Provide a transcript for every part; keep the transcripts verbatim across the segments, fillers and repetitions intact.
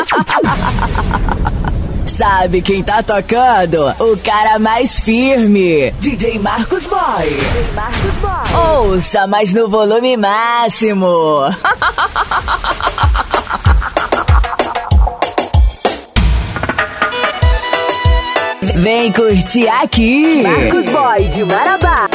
Sabe quem tá tocando? O cara mais firme, D J Marcos Boy. D J Marcos Boy. Ouça, mas no volume máximo. Vem curtir aqui, Marcos Boy de Marabá.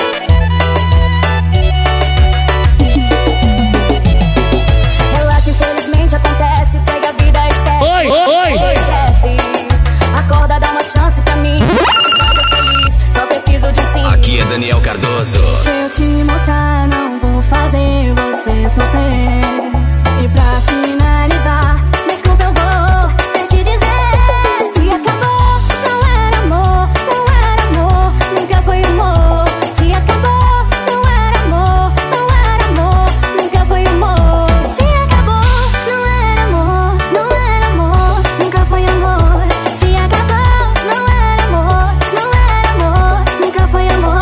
Relaxa, infelizmente acontece, segue a vida, esquece. Oi, oi, oi. Esquece. Acorda, dá uma chance pra mim. Ficar feliz, só preciso de um sim. Aqui é Daniel Cardoso. Se eu te mostrar, não vou fazer você sofrer. E pra finalizar, desculpa, eu vou ter que dizer: se acabou, não era amor, não era amor, nunca foi amor. Se acabou, não era amor, não era amor, nunca foi amor. Se acabou, não era amor, não era amor, nunca foi amor. Se acabou, não era amor, não era amor, nunca foi amor.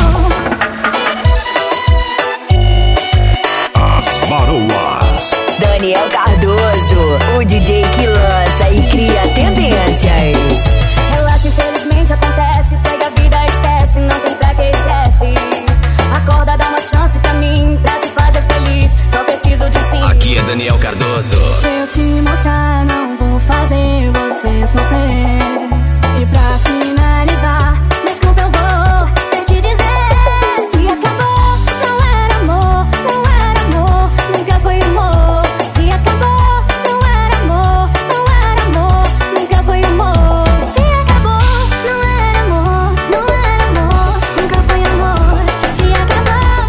As Maroas. Daniel Cardoso, o D J que lança e cria tendências. Relaxa, infelizmente acontece, segue a vida, esquece, não tem pra que estresse. Acorda, dá uma chance pra mim, pra te fazer feliz, só preciso de um sim. Aqui é Daniel Cardoso. Se eu te mostrar, não vou fazer você sofrer. E pra finalizar, desculpa, eu vou ter que dizer: se acabou, não era amor, não era amor, nunca foi amor. Se acabou, não era amor, não era amor, nunca foi amor. Se acabou, não era amor, não era amor, nunca foi amor. Se acabou,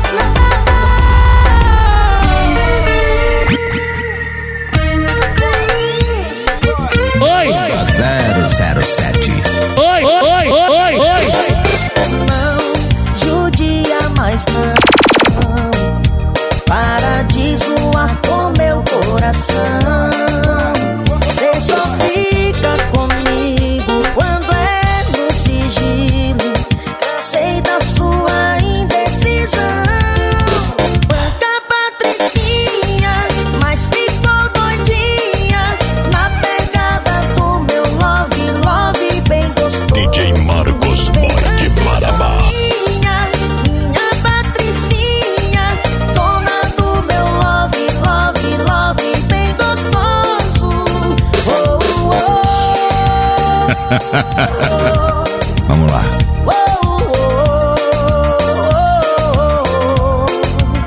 Oi, zero zero sete. oi, oi, oi, oi. Não judia mais não, para de zoar com meu coração. Você só fica comigo quando é no sigilo. Cansei da sua indecisão. Banca Patricinha, mas ficou doidinha na pegada do meu love, love bem gostoso. D J Marcos Boy de Marabá. Minha, minha Patricinha, dona do meu love, love, love bem gostoso. Oh, oh, oh. Vamos lá. Oh, oh, oh, oh.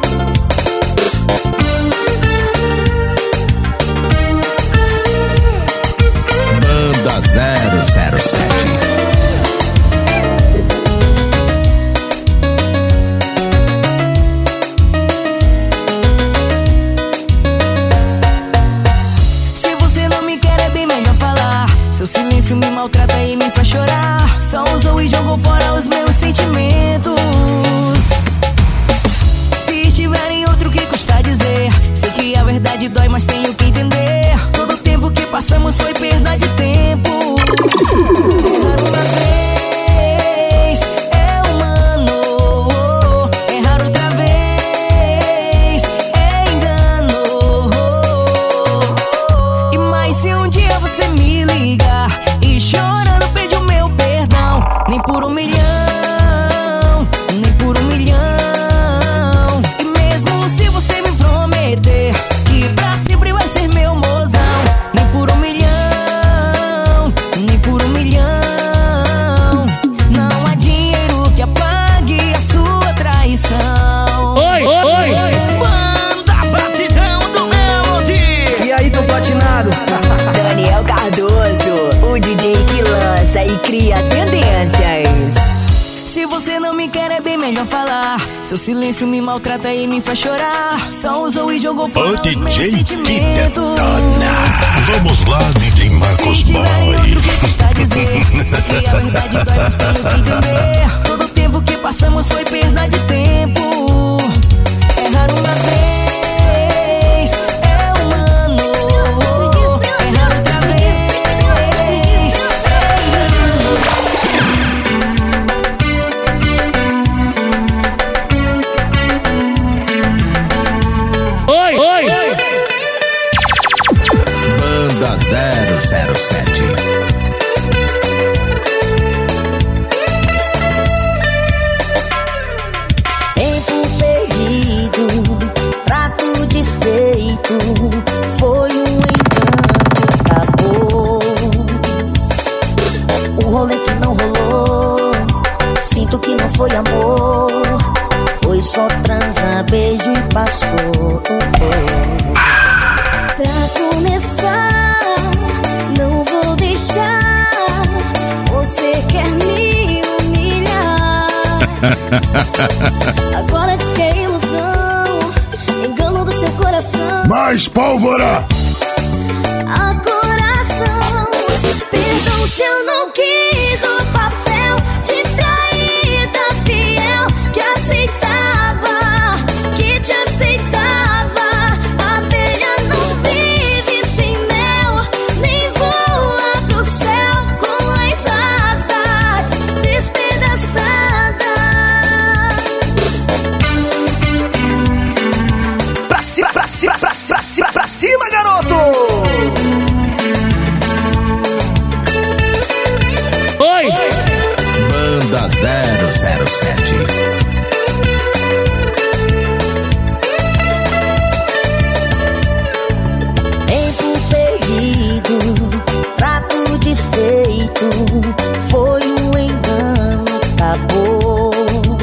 Banda zero zero sete. Se você não me quer, é bem melhor falar. Seu silêncio me maltrata e me faz chorar. Só usou e jogou fora os meus sentimentos. Se estiver em outro, que custa dizer? Sei que a verdade dói, mas tenho que entender. Todo o tempo que passamos foi perda de tempo. Errar uma vez é humano, errar outra vez é engano. E mais se um dia você me ligar e chorando pedir o meu perdão, nem por um milhão, nem por um milhão. E mesmo se você me prometer que pra sempre vai ser meu mozão, nem por um milhão, nem por um milhão. Não há dinheiro que apague a sua traição. Oi, oi, oi. Banda Batidão do Melody. E aí, tô platinado? Daniel Cardoso, o D J que lança e cria tendências. Se você não me quer, é bem melhor falar. Seu silêncio me maltrata e me faz chorar. Só usou e jogou fora O os meus D J que sentimentos. detona. Vamos lá, D J Marcos Se tiver em outro, Boy. que custa dizer? Sei que a verdade dói, mas tenho que entender. Todo o tempo que passamos foi perda de tempo. Errar uma vez é humano, errar outra vez é engano. Oi, oi. Banda zero zero sete. Tempo perdido, trato desfeito, foi um engano, acabou. O rolê que não rolou, sinto que não foi amor, foi só transa, beijo e passou. Pra começar, não vou deixar, você quer me humilhar. Agora diz que é ilusão, engano do seu coração. Mais pólvora! A coração, perdão se eu não quis o papel de traída fiel, que aceitava, que te aceitava. A abelha não vive sem mel, nem voa pro céu com as asas despedaçadas. Pra cima, pra cima, pra cima, pra cima, pra cima, garoto! Oi! Banda zero zero sete. Tempo perdido, trato desfeito, foi um engano, acabou.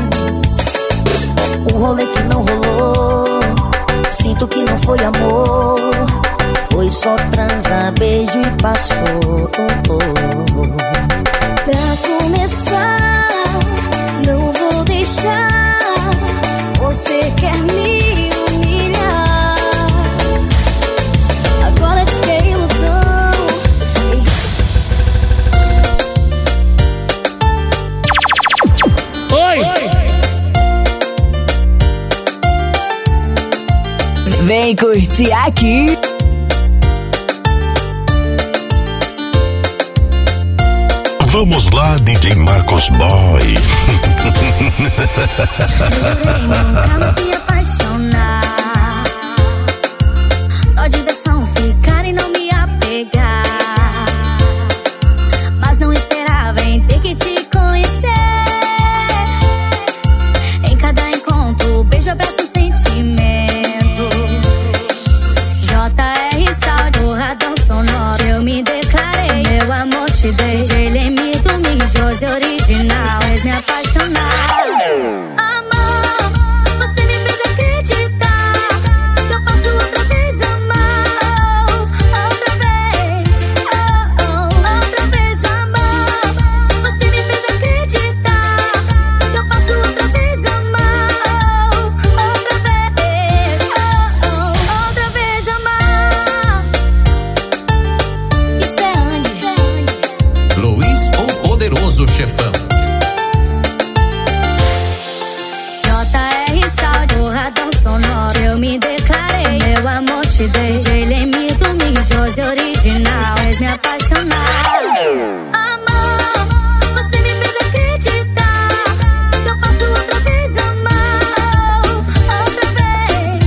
O rolê que não rolou, sinto que não foi amor, foi só transa, beijo e passou. Pra começar, não vou deixar, você quer me humilhar. Agora diz que é ilusão. Oi! Vem curtir aqui. Vamos lá, D J Marcos Boy. Jurei nunca mais me apaixonar, só diversão ficar e não me apegar. Mas não esperava em ter que te conhecer. Em cada encontro, beijo, abraço, sentimento. J R Sal, porradão sonoro, eu me declarei, meu amor te dei. D J Leme do Mix, Josi original, fez me apaixonar. Amor, você me fez acreditar que eu posso outra vez amar. Outra vez, oh, oh, outra vez amar. Você me fez acreditar que eu posso outra vez amar. Outra vez, oh, oh, outra vez amar. Isso é Andy. Luiz, o poderoso chefão. J R Sal, porradão sonoro, eu me declarei, meu amor te dei. D J Leme do Mix, Josi original, fez me apaixonar. Amor, você me fez acreditar que eu posso outra vez amar. Outra vez,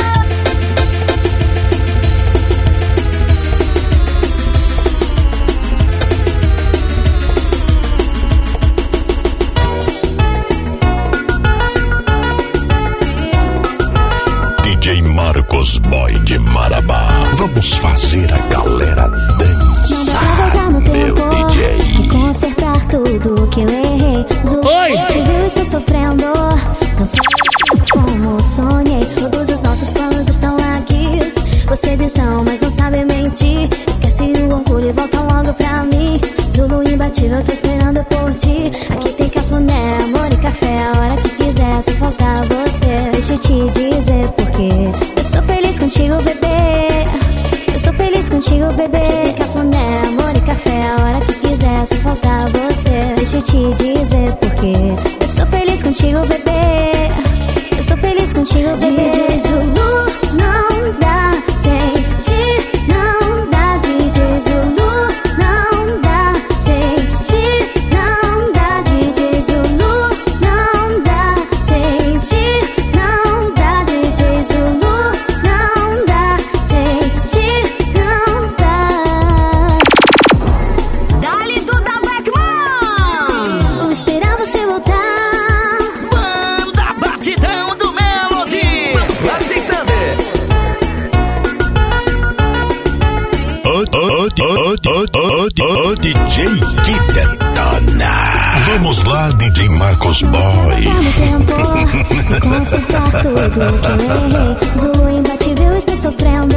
D J Marcos Boy de Marabá. Vamos fazer a galera dançar, meu D J. e consertar tudo que eu errei. Oi! Te viu, estou sofrendo. Não foi como sonhei. Todos os nossos planos estão aqui. Você diz não, mas não sabe mentir. Esquece o orgulho e volta logo pra mim. Zulu imbatível, tô esperando por ti. Aqui tem cafuné, amor e café. A hora que quiser, só falta você. Deixa eu te dizer porquê. Eu sou feliz contigo, bebê. Eu sou feliz contigo, bebê. Cafuné, amor e café. A hora que quiser, só falta você. Deixa eu te dizer porquê. Eu sou feliz contigo, bebê. Eu sou feliz contigo, bebê. D J Zulu, não dá. Sem ti, não dá. D J Zulu, não dá. Sem ti, não dá. D J Zulu, não dá. Sem ti, não dá. D J Zulu, não dá. Sem ti, não dá. O D J que detona. Vamos lá, D J Marcos Boy. Vou consertar tudo que eu errei. Zoo imbatível, estou sofrendo.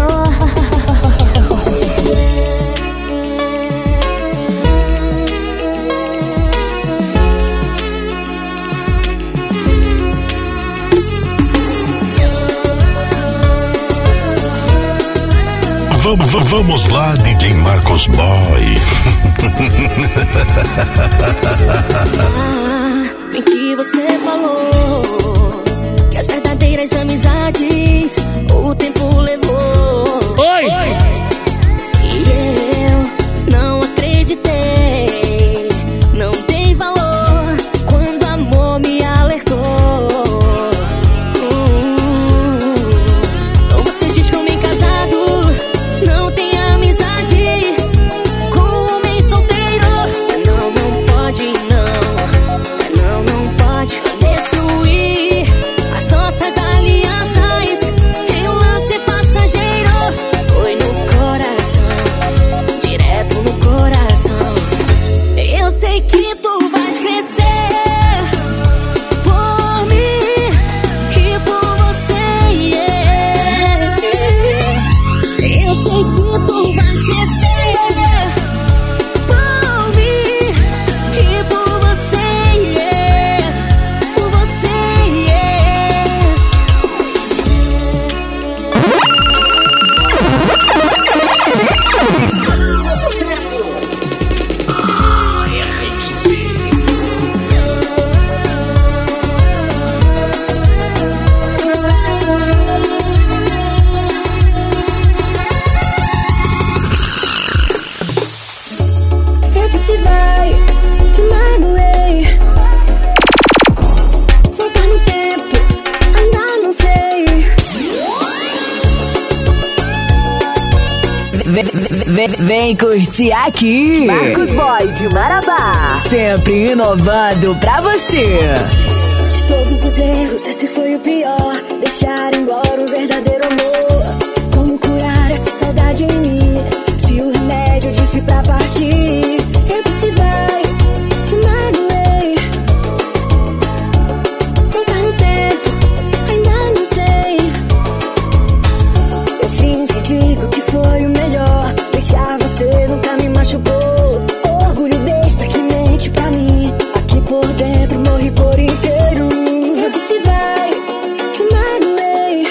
Vamos, vamos lá, D J Marcos Boy. Ah, bem que você falou que as verdadeiras amizades o tempo levou. Oi! E eu não acreditei, não dei valor quando o amor me alertou. Hum, então você diz que homem casado não tem amizade com homem solteiro. Não, não pode, não. Não, não pode destruir as nossas alianças em um lance passageiro. Foi no coração, direto no coração. Eu sei que tu vais crescer por mim e por você, yeah. Eu sei que tu vais crescer por mim e por você, yeah. Por você, yeah. Eu disse vai, te magoei. Voltar no tempo, ainda não sei. Vem, vem, vem curtir aqui. Marcos Boy de Marabá. Sempre inovando pra você. De todos os erros, esse foi o pior. Deixar embora o verdadeiro amor. Como curar essa saudade em mim? Se o remédio disse pra partir. Eu disse vai, te magoei. Voltar no tempo, ainda não sei. Eu fingi e digo que foi o melhor. Deixar você nunca me machucou. Orgulho besta que mente pra mim. Aqui por dentro morri por inteiro. Eu disse vai, te magoei.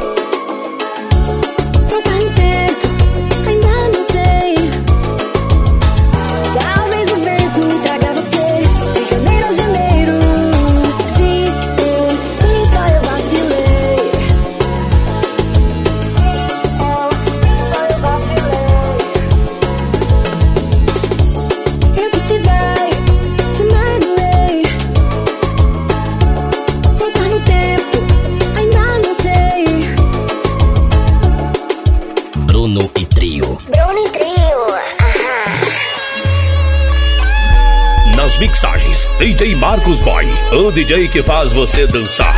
Voltar no tempo, ainda não sei. Talvez o vento traga você de janeiro a janeiro. Sim, eu, sim, só eu vacilei. Só eu vacilei. Eu disse vai, te magoei. Voltar no tempo, ainda não sei. Bruno e Trio. Bruno e Trio, aham. Nas mixagens, D J Marcos Boy, o D J que faz você dançar.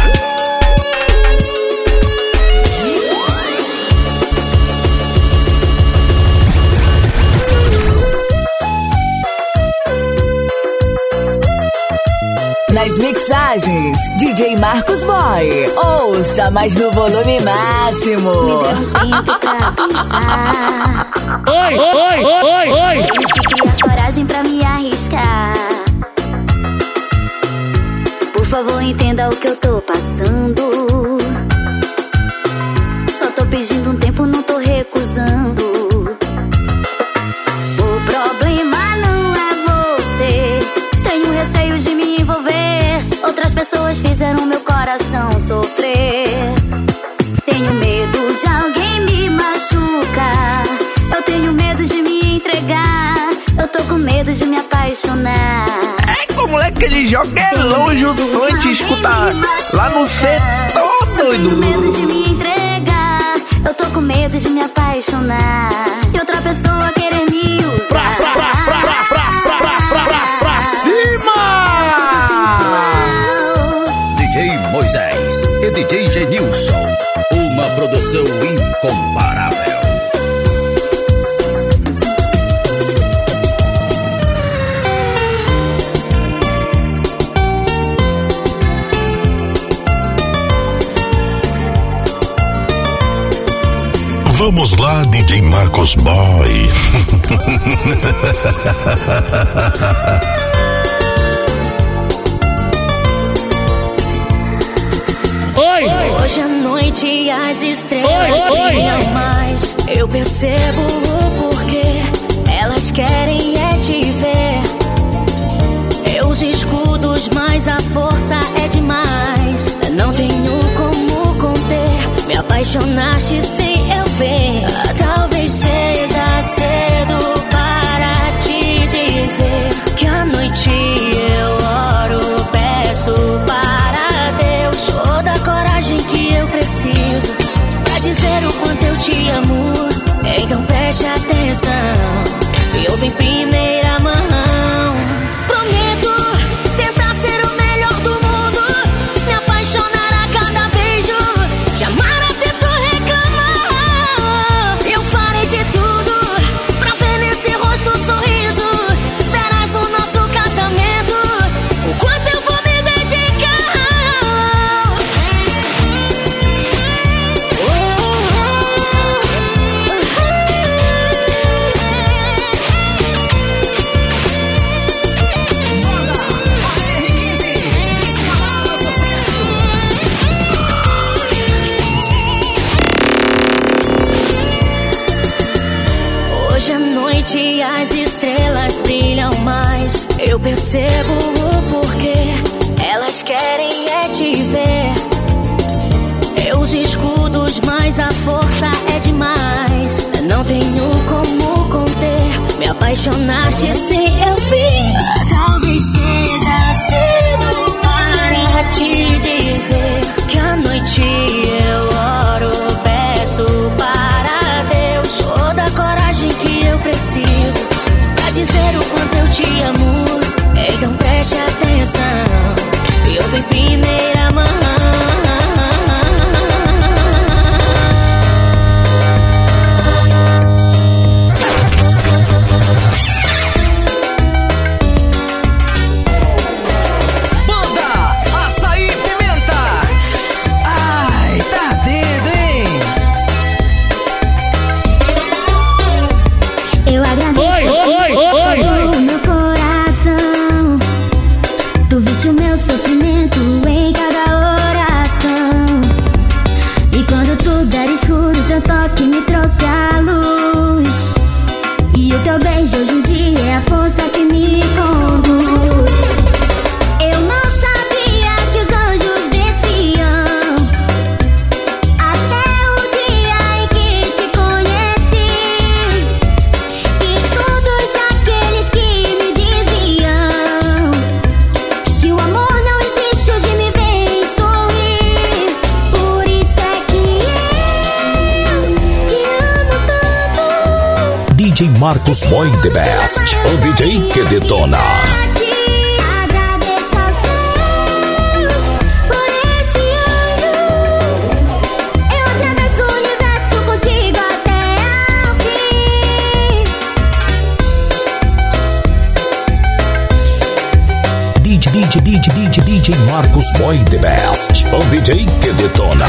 Nas mixagens, D J Marcos Boy. Ouça, mas no volume máximo. Me deu um tempo pra pensar. Oi, oi, oi, oi, oi. Eu tive a coragem pra me arriscar. Por favor, entenda o que eu tô passando. Só tô pedindo um tempo, não tô recusando. O problema não é você. Tenho receio de me envolver. Outras pessoas fizeram meu coração sofrer. Tenho medo de alguém me machucar. Eu tenho medo de me entregar. Eu tô com medo de me apaixonar. É que o moleque ele joga é longe o funk, escuta lá no C, tô doido. Eu tenho medo de me entregar. Eu tô com medo de me apaixonar. E outra pessoa querer me usar. Fra, fra, fra, fra, fra, fra, fra, fra, fra, fra cima! D J Moisés e D J Genilson. Uma produção incomparável. Vamos lá, D J Marcos Boy. Oi! Hoje à noite as estrelas brilham mais. Eu percebo o porquê. Elas querem é te ver. Eu os escudos, mas a força é demais. Não tenho como conter. Me apaixonaste sem eu ver. Talvez seja cedo para te dizer que à noite eu oro, peço para Deus toda a coragem que eu preciso pra dizer o quanto eu te amo. Então preste atenção e ouve em primeira mão. Prometo tentar ser o melhor do mundo, me apaixonar a cada beijo, te amar até tu reclamar. Eu farei de tudo pra ver nesse rosto um sorriso. Verás no nosso casamento o quanto eu vou me dedicar. Hoje à noite as estrelas brilham mais. Eu percebo o porquê. Elas querem é te ver. Eu os escudos, mas a força é demais. Não tenho como conter. Me apaixonaste sem eu ver. Talvez seja cedo para te dizer que à noite eu oro, peço para Deus toda a coragem que eu preciso pra dizer o quanto eu te amo. Então preste atenção e ouve em primeira mão. Banda Açaí Pimenta. Ai, tá dedo, hein? Eu agradeço Oi, oi, oi, oi. o meu coração. Tu viste o meu sofrimento em cada oração. E quando tudo era escuro, teu toque me trouxe a luz. E o teu beijo hoje em dia é a força que me conduz. Eu não sabia que os anjos desciam até o dia em que te conheci. E todos aqueles que me diziam que o amor não existe, hoje me vem sorrir. Por isso é que eu te amo tanto. D J Marcos Boy The Best, o D J que detona. Agradeço aos céus por esse ano. Eu atravesso o universo contigo até ao fim. D J, D J, D J, D J, D J Marcos Boy The Best, o D J que detona.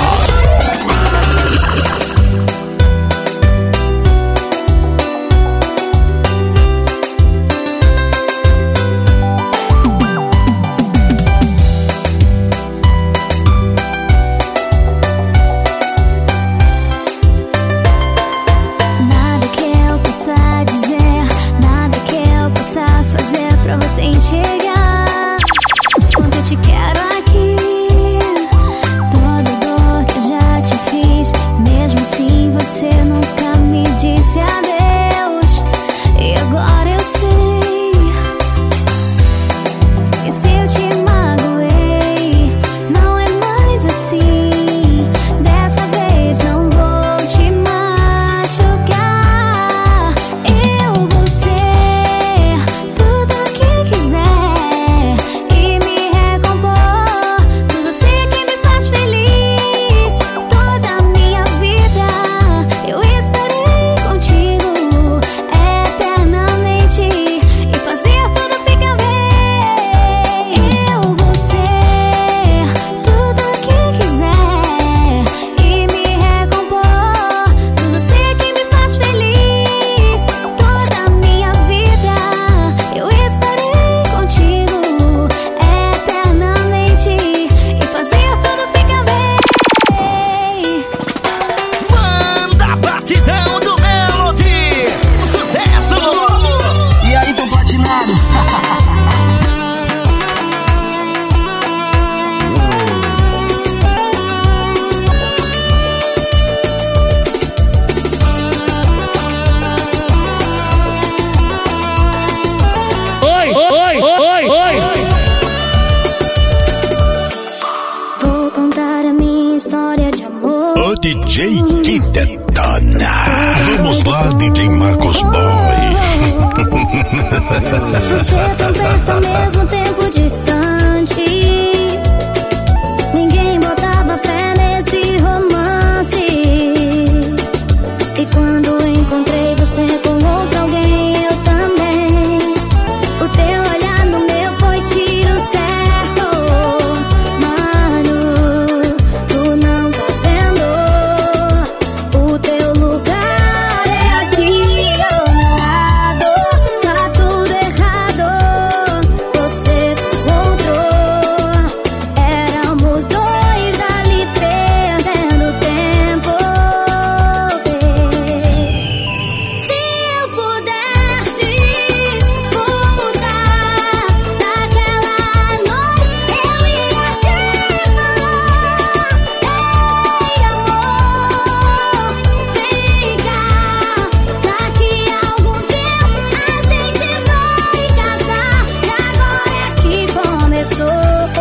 Nada que eu possa dizer, nada que eu possa fazer pra você enxergar quanto eu te quero aqui. Toda dor que eu já te fiz, mesmo assim você nunca me disse adeus. E agora eu sei que se eu te magoei, não é mais assim. Dessa vez não vou te machucar. Eu vou ser tudo o que quiser D J que detona. Vamos lá, D J Marcos Boy. Você é tão perto ao mesmo tempo distante. Ninguém botava fé nesse romance. E quando encontrei você com outro alguém, eu também. O teu olhar no meu foi tiro certo. Mano, tu não tá vendo. O teu lugar é aqui ao meu lado. Tá tudo errado. Você com outro. Éramos dois ali perdendo tempo. Se eu pudesse voltar naquela noite, eu ia te falar: ei, amor, vem cá. Daqui a algum tempo a gente vai casar. E agora é que começou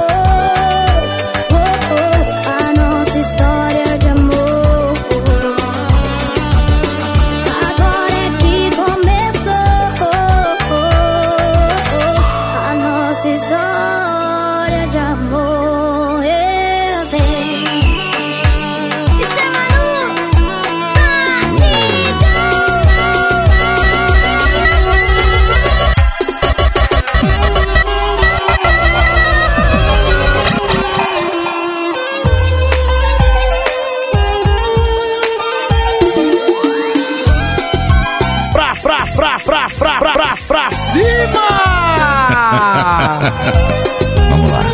a nossa história de amor. Agora é que começou a nossa história de amor. Eu sei. Isso é Manu, Fra, fra, fra, fra, fra, fra, fra, fra cima! Vamos lá.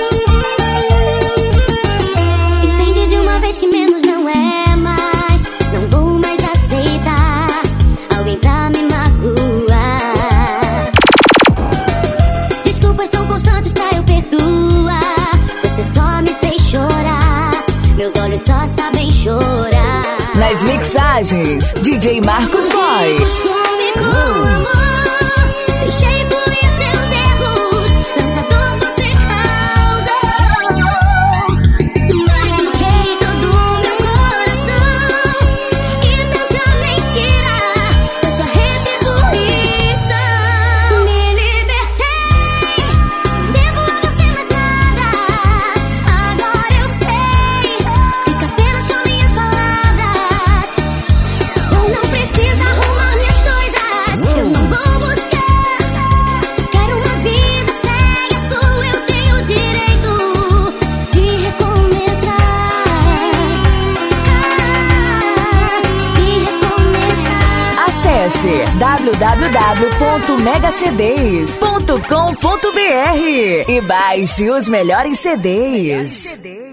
Entende de uma vez que menos não é mais. Não vou mais aceitar alguém pra me magoar. Desculpas são constantes pra eu perdoar. Você só me fez chorar. Meus olhos só sabem chorar. Nas mixagens, D J Marcos Boy. Costume com amor. Deixei fluir seus erros. Tanta dor você causou. Machuquei todo o meu coração. E tanta mentira foi sua retribuição. Me libertei. Devo a você mais nada. Agora eu sei. Fica apenas com minhas palavras. Eu não preciso arrumar minhas coisas. Eu não vou buscar. Se quero uma vida, segue a sua. Eu tenho o direito de recomeçar. De recomeçar. Acesse w w w ponto mega c d s ponto com ponto b r e baixe os melhores C Ds.